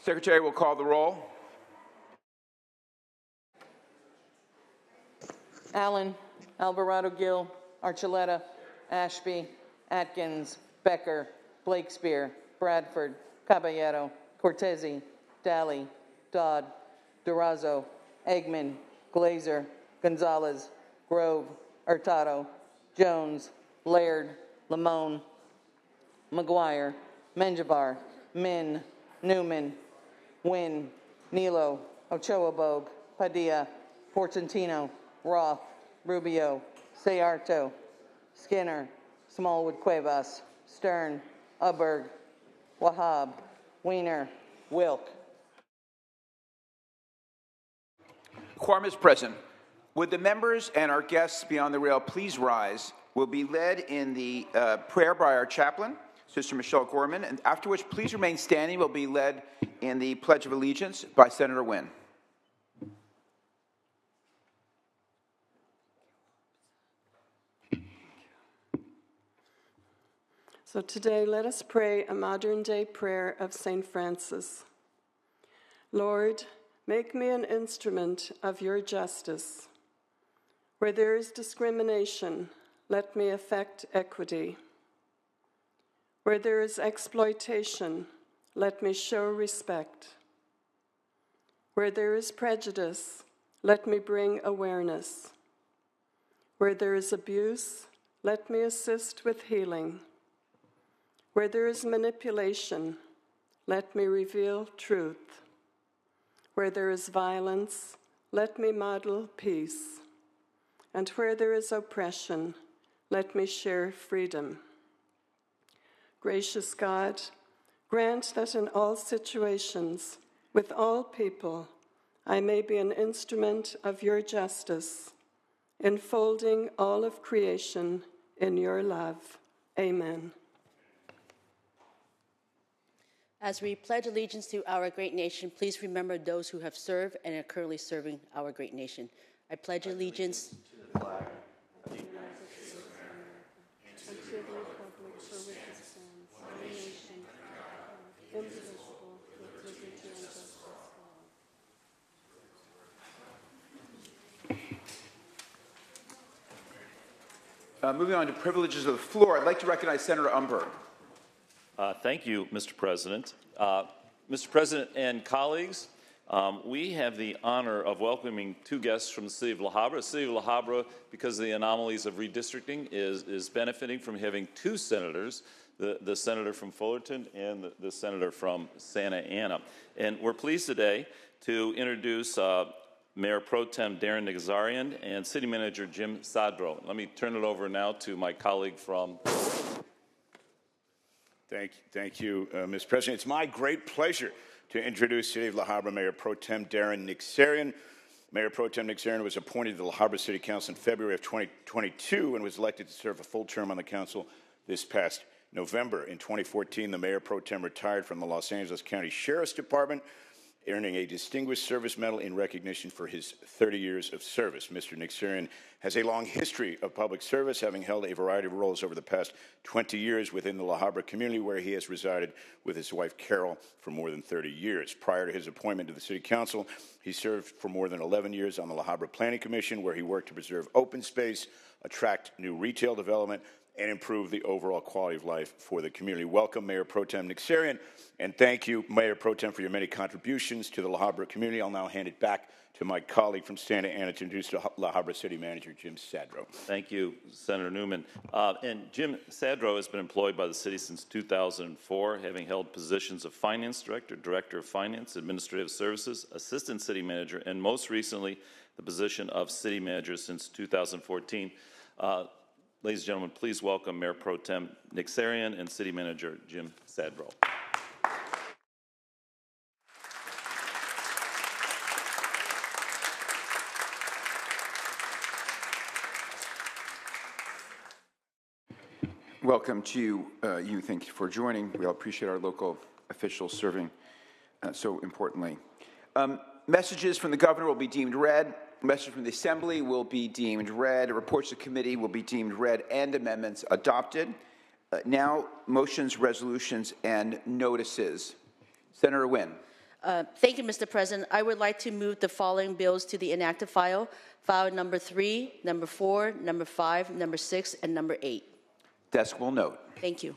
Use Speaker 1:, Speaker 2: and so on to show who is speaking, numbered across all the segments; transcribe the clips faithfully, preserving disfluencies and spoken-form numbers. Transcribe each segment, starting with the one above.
Speaker 1: Secretary will call the roll.
Speaker 2: Allen, Alvarado Gill, Archuleta, Ashby, Atkins, Becker, Blakespear, Bradford, Caballero, Cortese, Daly, Dodd, Durazo, Eggman, Glazer, Gonzalez, Grove, Hurtado, Jones, Laird, Lamone, McGuire, Menjivar, Min, Newman, Wynn, Nilo, Ochoa-Bogue, Padilla, Portantino, Roth, Rubio, Sayarto, Skinner, Smallwood Cuevas, Stern, Uberg, Wahab, Weiner, Wilk.
Speaker 1: Quorum is present. Would the members and our guests beyond the rail please rise? We'll be led in the uh, prayer by our chaplain, Sister Michelle Gorman, and after which, please remain standing. We'll be led in the Pledge of Allegiance by Senator Wynn.
Speaker 3: So today, let us pray a modern-day prayer of Saint Francis. Lord, make me an instrument of your justice. Where there is discrimination, let me effect equity. Where there is exploitation, let me show respect. Where there is prejudice, let me bring awareness. Where there is abuse, let me assist with healing. Where there is manipulation, let me reveal truth. Where there is violence, let me model peace. And where there is oppression, let me share freedom. Gracious God, grant that in all situations, with all people, I may be an instrument of your justice, enfolding all of creation in your love. Amen.
Speaker 4: As we pledge allegiance to our great nation, please remember those who have served and are currently serving our great nation. I pledge allegiance to the flag of the United States of America and to the republic for which it stands, one nation, indivisible, with liberty and justice for all.
Speaker 1: Uh, moving on to privileges of the floor, I'd like to recognize Senator Umberg.
Speaker 5: Uh, thank you, Mister President. Uh, Mister President and colleagues, um, we have the honor of welcoming two guests from the city of La Habra. The city of La Habra, because of the anomalies of redistricting, is, is benefiting from having two senators, the, the senator from Fullerton and the, the senator from Santa Ana. And we're pleased today to introduce uh, Mayor Pro Tem Darren Nigzarian and City Manager Jim Sadro. Let me turn it over now to my colleague from
Speaker 6: Thank you, thank you uh, Mister President. It's my great pleasure to introduce City of La Habra Mayor Pro Tem Darren Nigzarian. Mayor Pro Tem Nigzarian was appointed to the La Habra City Council in February of twenty twenty-two and was elected to serve a full term on the council this past November. In twenty fourteen, the Mayor Pro Tem retired from the Los Angeles County Sheriff's Department, earning a Distinguished Service Medal in recognition for his thirty years of service. Mister Nigzarian has a long history of public service, having held a variety of roles over the past twenty years within the La Habra community, where he has resided with his wife, Carol, for more than thirty years. Prior to his appointment to the City Council, he served for more than eleven years on the La Habra Planning Commission, where he worked to preserve open space, attract new retail development, and improve the overall quality of life for the community. Welcome, Mayor Pro Tem Nigzarian, and thank you, Mayor Pro Tem, for your many contributions to the La Habra community. I'll now hand it back to my colleague from Santa Ana to introduce La Habra City Manager Jim Sadro.
Speaker 5: Thank you, Senator Newman. Uh, and Jim Sadro has been employed by the city since two thousand four, having held positions of Finance Director, Director of Finance, Administrative Services, Assistant City Manager, and most recently, the position of City Manager since two thousand fourteen. Uh, Ladies and gentlemen, please welcome Mayor Pro Tem Nigzarian and City Manager Jim Sadro.
Speaker 1: Welcome to uh, you. Thank you for joining. We all appreciate our local officials serving uh, so importantly. Um, messages from the governor will be deemed read. Messages from the Assembly will be deemed read. Reports to committee will be deemed read and amendments adopted. Uh, now, motions, resolutions, and notices. Senator Wynn.
Speaker 4: Uh, thank you, Mister President. I would like to move the following bills to the inactive file. File number three, number four, number five, number six, and number eight.
Speaker 1: Desk will note.
Speaker 4: Thank you.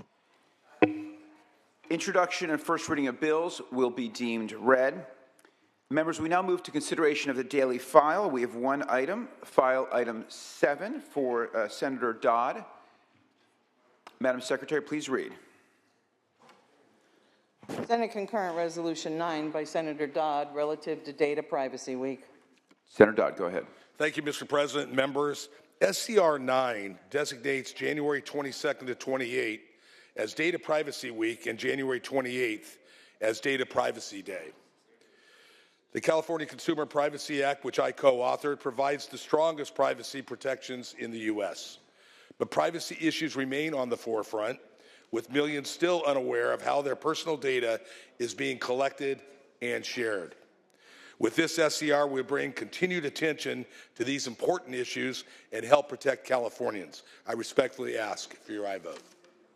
Speaker 1: Introduction and first reading of bills will be deemed read. Members, we now move to consideration of the daily file. We have one item, file item seven for uh, Senator Dodd. Madam Secretary, please read.
Speaker 2: Senate Concurrent Resolution nine by Senator Dodd relative to Data Privacy Week.
Speaker 1: Senator Dodd, go ahead.
Speaker 7: Thank you, Mister President. Members, S C R nine designates January twenty-second to twenty-eighth as Data Privacy Week and January twenty-eighth as Data Privacy Day. The California Consumer Privacy Act, which I co-authored, provides the strongest privacy protections in the U S But privacy issues remain on the forefront, with millions still unaware of how their personal data is being collected and shared. With this S C R, we bring continued attention to these important issues and help protect Californians. I respectfully ask for your aye vote.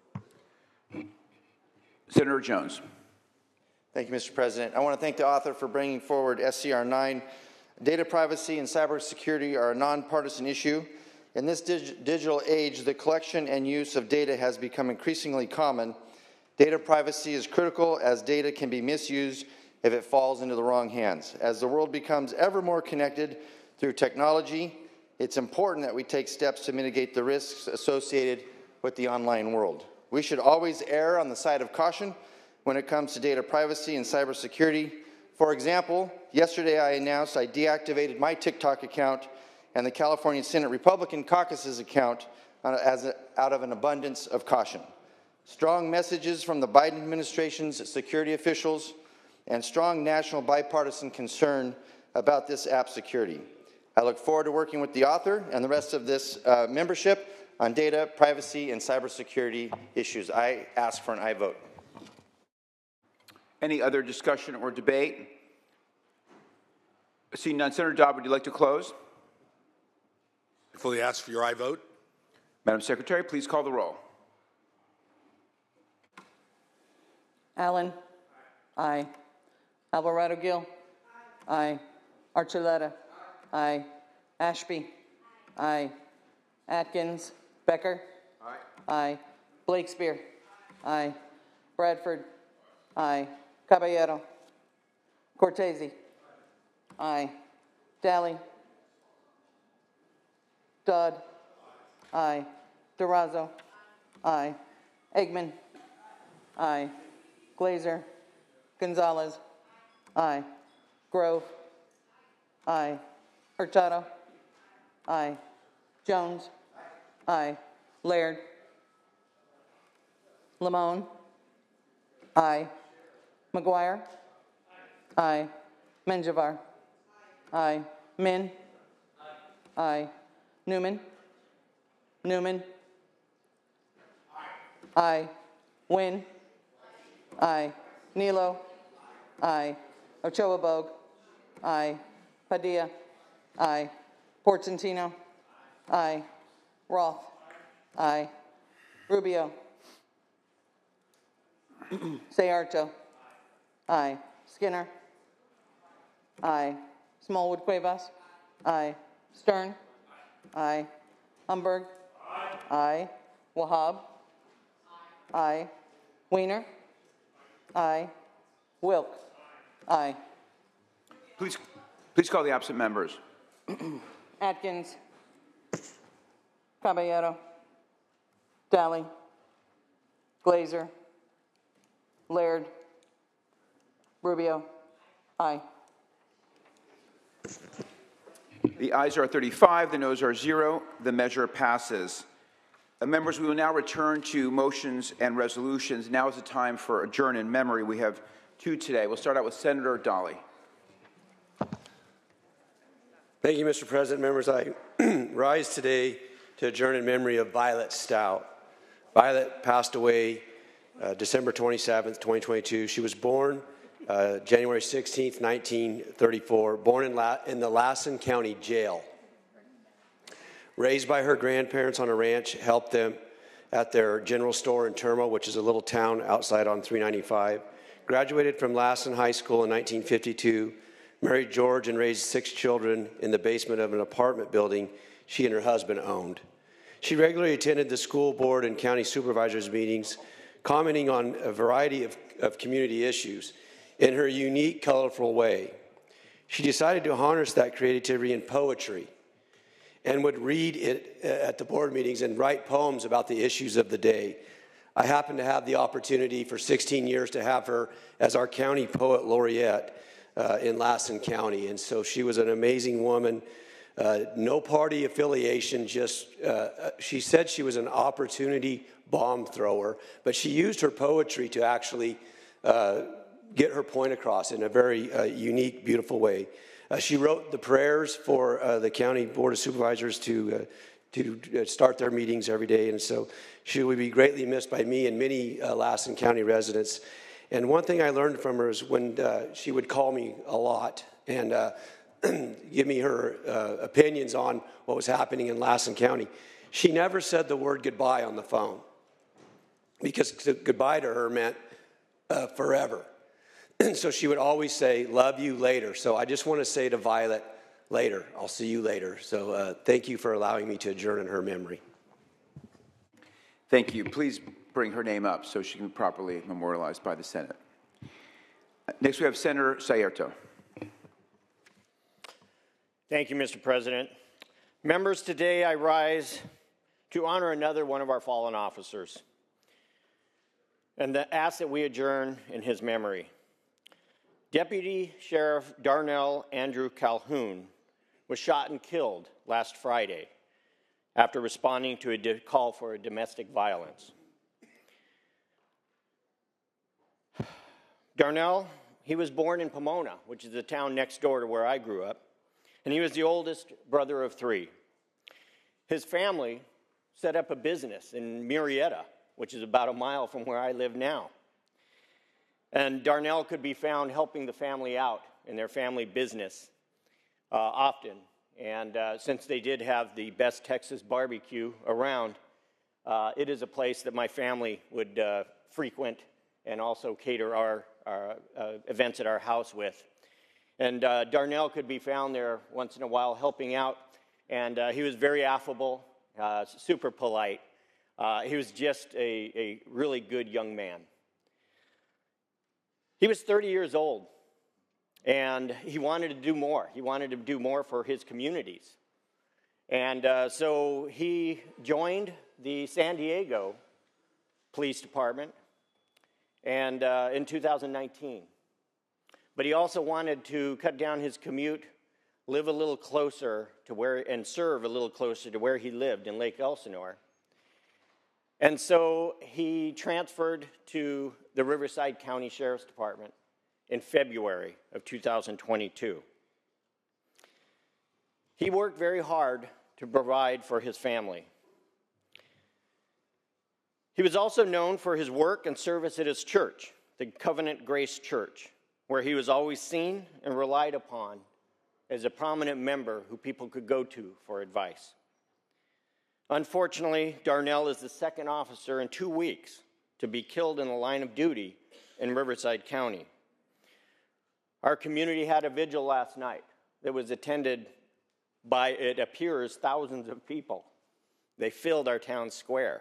Speaker 1: Senator Jones.
Speaker 8: Thank you, Mister President. I want to thank the author for bringing forward S C R nine. Data privacy and cybersecurity are a nonpartisan issue. In this dig digital age, the collection and use of data has become increasingly common. Data privacy is critical as data can be misused if it falls into the wrong hands. As the world becomes ever more connected through technology, it's important that we take steps to mitigate the risks associated with the online world. We should always err on the side of caution when it comes to data privacy and cybersecurity. For example, yesterday I announced I deactivated my TikTok account and the California Senate Republican Caucus's account as a, out of an abundance of caution. Strong messages from the Biden administration's security officials and strong national bipartisan concern about this app's security. I look forward to working with the author and the rest of this uh, membership on data, privacy, and cybersecurity issues. I ask for an aye vote.
Speaker 1: Any other discussion or debate? Seeing none, Senator Dodd, would you like to close?
Speaker 7: I fully ask for your aye vote.
Speaker 1: Madam Secretary, please call the roll.
Speaker 2: Allen? Aye. Alvarado Gil? Aye. Archuleta? Aye. Ashby? Aye. Atkins? Becker? Aye. Aye. Blakespear? Aye. Bradford? Aye. Caballero? Cortese? Aye. Daly? Dodd? Aye. Durazo? Aye. Eggman? Aye. Glazer? Gonzalez? Aye. Grove? Aye. Hurtado? Aye. Jones? Aye. Laird? Lamone? Aye. McGuire? Aye. Menjivar? Aye. Min? Aye. Newman? Newman? Aye. Wynn? Aye. Nilo? Aye. Ochoa Bogue? Aye. Padilla? Aye. Portantino? Aye. Roth? Aye. Rubio? Sayarto? Aye. Skinner? Aye. Smallwood Cuevas? Aye. Stern? Aye. Humberg? Aye. Wahab? Aye. Weiner? Aye. Wilk? Aye.
Speaker 1: Please, please call the absent members.
Speaker 2: Atkins? Caballero? Daly? Glazer? Laird? Rubio? Aye.
Speaker 1: The ayes are thirty-five, the noes are zero. The measure passes. Uh, members, we will now return to motions and resolutions. Now is the time for adjourn in memory. We have two today. We'll start out with Senator Daly.
Speaker 9: Thank you, Mister President. Members, I rise today to adjourn in memory of Violet Stout. Violet passed away uh, December twenty-seventh, twenty twenty-two. She was born uh, January sixteenth, nineteen thirty-four, born in, La in the Lassen County Jail. Raised by her grandparents on a ranch, helped them at their general store in Termo, which is a little town outside on three ninety-five. graduated from Lassen High School in nineteen fifty-two, married George, and raised six children in the basement of an apartment building she and her husband owned. She regularly attended the school board and county supervisors meetings, commenting on a variety of, of community issues in her unique, colorful way. She decided to harness that creativity in poetry and would read it at the board meetings and write poems about the issues of the day. I happened to have the opportunity for sixteen years to have her as our county poet laureate uh, in Lassen County, and so she was an amazing woman. Uh, no party affiliation, just, uh, she said she was an opportunity bomb thrower, but she used her poetry to actually uh, get her point across in a very uh, unique, beautiful way. Uh, she wrote the prayers for uh, the county board of supervisors to uh, to start their meetings every day, and so she would be greatly missed by me and many uh, Lassen County residents. And one thing I learned from her is when uh, she would call me a lot and uh, give me her uh, opinions on what was happening in Lassen County, she never said the word goodbye on the phone, because goodbye to her meant uh, forever. And so she would always say, love you later. So I just want to say to Violet, later, I'll see you later. So uh, thank you for allowing me to adjourn in her memory.
Speaker 1: Thank you. Please bring her name up so she can be properly memorialized by the Senate. Next, we have Senator Sayerto.
Speaker 10: Thank you, Mister President. Members, today I rise to honor another one of our fallen officers and to ask that we adjourn in his memory. Deputy Sheriff Darnell Andrew Calhoun was shot and killed last Friday after responding to a call for a domestic violence. Darnell, he was born in Pomona, which is the town next door to where I grew up, and he was the oldest brother of three. His family set up a business in Murrieta, which is about a mile from where I live now. And Darnell could be found helping the family out in their family business uh, often. And uh, since they did have the best Texas barbecue around, uh, it is a place that my family would uh, frequent and also cater our, our uh, events at our house with. And uh, Darnell could be found there once in a while helping out. And uh, he was very affable, uh, super polite. Uh, he was just a, a really good young man. He was thirty years old, and he wanted to do more. He wanted to do more for his communities. And uh, so he joined the San Diego Police Department and uh, in two thousand nineteen. But he also wanted to cut down his commute, live a little closer to where, and serve a little closer to where he lived in Lake Elsinore. And so he transferred to the Riverside County Sheriff's Department in February of two thousand twenty-two. He worked very hard to provide for his family. He was also known for his work and service at his church, the Covenant Grace Church, where he was always seen and relied upon as a prominent member who people could go to for advice. Unfortunately, Darnell is the second officer in two weeks to be killed in the line of duty in Riverside County. Our community had a vigil last night that was attended by, it appears, thousands of people. They filled our town square.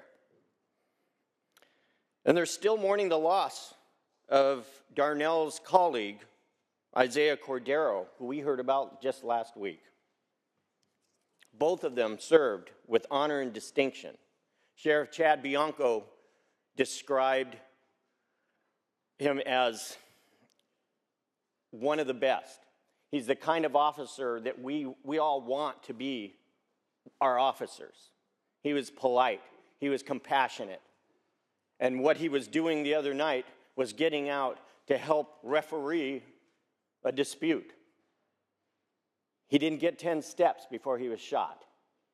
Speaker 10: And they're still mourning the loss of Darnell's colleague, Isaiah Cordero, who we heard about just last week. Both of them served with honor and distinction. Sheriff Chad Bianco described him as one of the best. He's the kind of officer that we, we all want to be our officers. He was polite. He was compassionate. And what he was doing the other night was getting out to help referee a dispute. He didn't get ten steps before he was shot.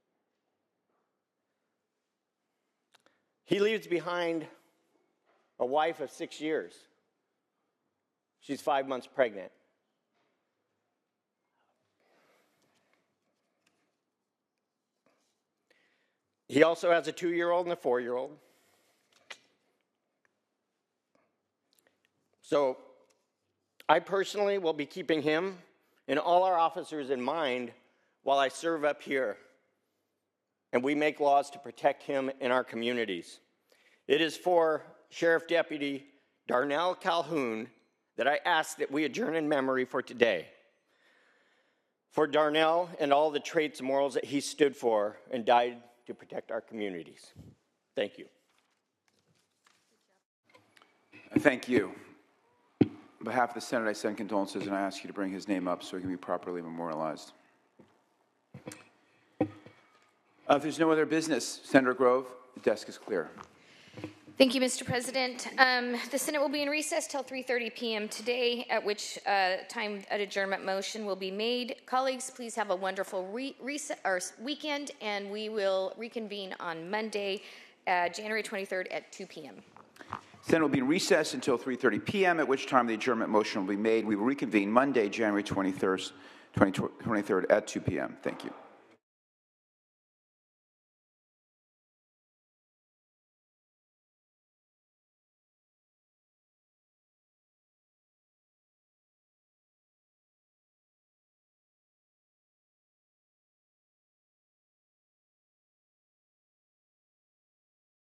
Speaker 10: He leaves behind a wife of six years. She's five months pregnant. He also has a two-year-old and a four-year-old. So I personally will be keeping him and all our officers in mind while I serve up here, and we make laws to protect him in our communities. It is for Sheriff Deputy Darnell Calhoun that I ask that we adjourn in memory for today. For Darnell and all the traits and morals that he stood for and died to protect our communities. Thank you.
Speaker 1: Thank you. On behalf of the Senate, I send condolences, and I ask you to bring his name up so he can be properly memorialized. Uh, if there's no other business, Senator Grove, the desk is clear.
Speaker 11: Thank you, Mister President. Um, the Senate will be in recess till three thirty p m today, at which uh, time an adjournment motion will be made. Colleagues, please have a wonderful re reset, or weekend, and we will reconvene on Monday, uh, January twenty-third at two p m
Speaker 1: Senate will be in recess until three thirty p m, at which time the adjournment motion will be made. We will reconvene Monday, January twenty-third, twenty twenty-third at two p m Thank you.